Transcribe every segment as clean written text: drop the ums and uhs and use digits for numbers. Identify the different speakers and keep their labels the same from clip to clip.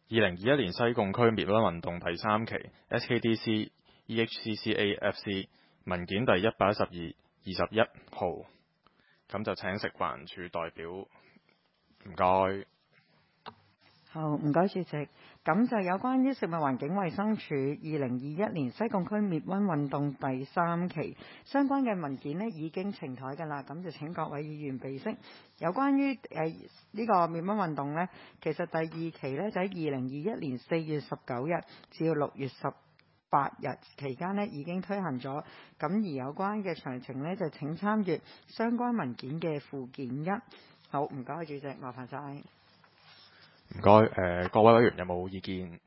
Speaker 1: 2021年西貢區滅蚊運動第3期 SKDC EHCCAFC 文件第112/21號，咁就請食環署代表，唔該。
Speaker 2: 好，唔該主席。咁就有關於食物環境衞生署2021年西貢區滅蚊運動第3期相關嘅文件呢已經呈台㗎啦，咁就請各位議員備悉。有關於呢個滅蚊運動呢，其實第2期呢就喺2021年4月19日至到6月18日期間呢已經推行咗，咁而有關嘅詳情呢，就請參閱相關文件嘅附件1。好，唔該主席，麻煩晒。
Speaker 1: 唔該，各位委員有冇意見？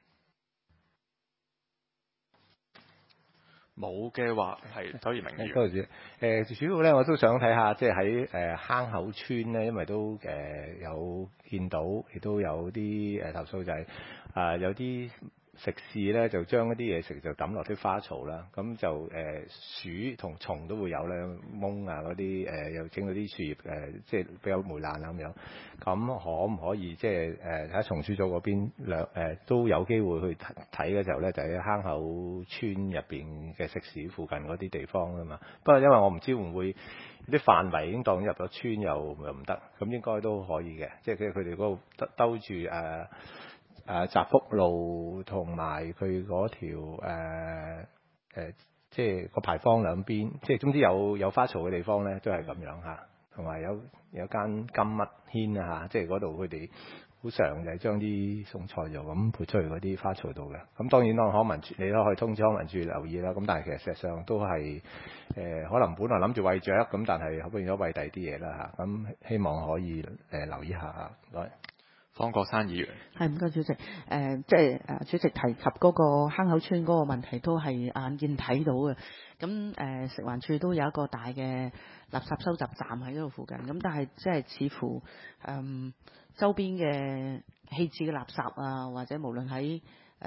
Speaker 1: 冇嘅話係周賢明議員。
Speaker 3: 多謝主要咧我都想睇下，即係喺坑口村咧，因為都有見到，亦都有啲投訴就係有啲食肆咧就將一啲嘢食就抌落啲花槽啦，咁就鼠同蟲都會有咧，蚊啊嗰啲又整到啲樹葉即係比較霉爛啊咁樣。咁可唔可以即係喺松鼠組嗰邊都有機會去睇嘅時候咧，就喺坑口村入邊嘅食肆附近嗰啲地方啊嘛。不過因為我唔知會唔會啲範圍已經當入咗村又唔得，咁應該都可以嘅，即係佢哋嗰度兜住澤福路同埋佢嗰條即係個牌坊兩邊，即係總之有花槽嘅地方咧，都係咁樣嚇。同埋有間金乜軒啊嚇，即係嗰度佢哋好常就係將啲餸菜就咁潑出去嗰啲花槽度嘅。咁當然啦，康文署你都可以通知康文署留意啦。咁但係其實事實上都係可能本來諗住餵雀，咁但係變咗餵第二啲嘢啦嚇。咁希望可以留意下嚇。唔該。
Speaker 1: 方國珊議員。
Speaker 4: 係，唔該主席。即係主席提及嗰個坑口村嗰個問題都係眼見睇到嘅。咁食環署都有一個大嘅垃圾收集站喺嗰度附近。咁但係即係似乎周邊嘅棄置嘅垃圾啊，或者無論喺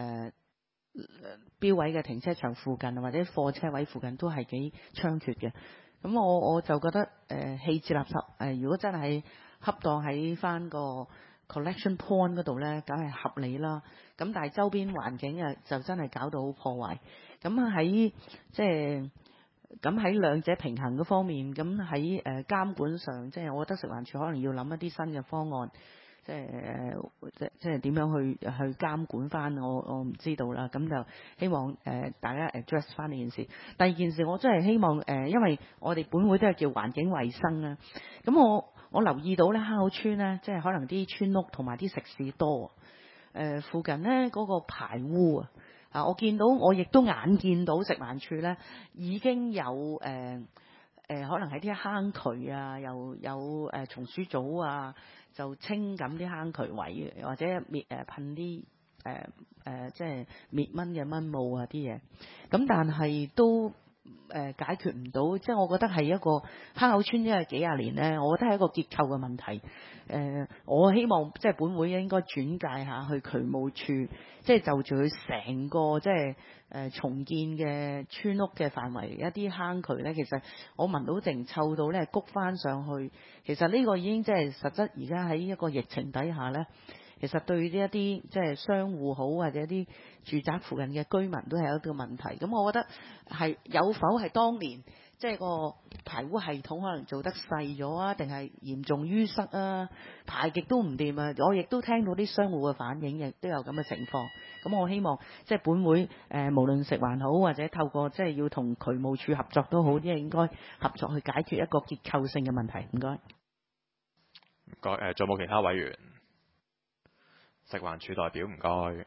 Speaker 4: 標位嘅停車場附近或者貨車位附近都係幾猖獗嘅。咁我就覺得棄置垃圾如果真係恰當喺翻個collection point 嗰度咧，梗係合理啦。咁但係周邊環境就真係搞到好破壞。咁喺即係咁喺兩者平衡嘅方面，咁喺監管上，即係我覺得食環署可能要諗一啲新嘅方案，即係點樣去監管翻，我唔知道啦。咁就希望大家 address 翻呢件事。第二件事，我真係希望因為我哋本會都係叫環境衛生啦。咁我留意到咧，坑口村咧，即係可能啲村屋同埋啲食肆多，附近咧嗰個排污啊，我亦都眼見到食環署咧已經有可能喺啲坑渠啊，又有松鼠組啊，就清緊啲坑渠位，或者噴啲即係滅蚊嘅蚊霧啊啲嘢，咁但係都解決唔到，即係我覺得係一個坑口村，因為幾廿年咧，我覺得係一個結構嘅問題。我希望即係本會應該轉介下去渠務處，即係就住佢成個即係重建嘅村屋嘅範圍，一啲坑渠咧，其實我聞到淨臭到咧，谷翻上去。其實呢個已經即係實質，而家喺一個疫情底下咧。其實對呢一啲即係商戶好，或者一啲住宅附近嘅居民都係一個問題。咁我覺得係有否係當年即係個排污系統可能做得細咗啊，定係嚴重淤塞啊，排極都唔掂啊！我亦都聽到啲商戶嘅反映，亦都有咁嘅情況。咁我希望即係本會無論食環好，或者透過即係要同渠務處合作都好，即係應該合作去解決一個結構性嘅問題。唔該。
Speaker 1: 唔該，仲有冇其他委員？食環署代表，唔該。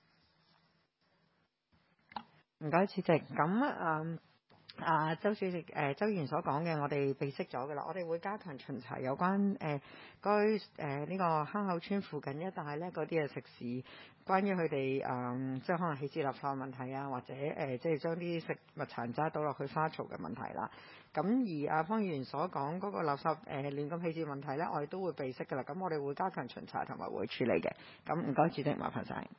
Speaker 2: 唔該，主席。咁周主席周議員所講嘅，我哋備悉咗㗎啦。我哋會加強巡查有關呢個坑口村附近一帶咧嗰啲嘅食肆，關於佢哋即係可能棄置垃圾嘅問題啊，或者即係將啲食物殘渣倒落去花槽嘅問題啦。咁而方議員所講嗰個垃圾亂咁棄置問題咧，我哋都會備悉㗎啦。咁我哋會加強巡查同埋會處理嘅。咁唔該，主席，麻煩晒。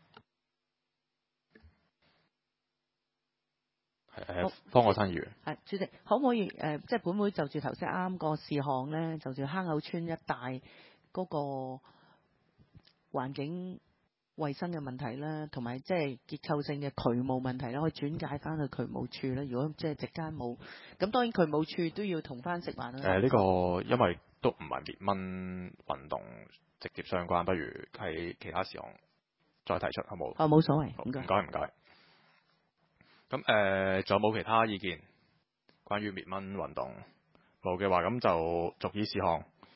Speaker 1: 方國珊議員。
Speaker 4: 係主席，可唔可以即係本會就住頭先啱個事項咧，就住坑口村一帶嗰個環境衞生嘅問題啦，同埋即係結構性嘅渠務問題啦，可以轉介翻去渠務處啦。如果即係席間冇，咁當然渠務處都要同翻食環去。
Speaker 1: 呢個因為都唔係滅蚊運動直接相關，不如喺其他事項再提出好冇？
Speaker 4: 冇所謂，
Speaker 1: 唔該唔該。咁仲有冇其他意見關於滅蚊運動？冇嘅話，咁就逐議事項。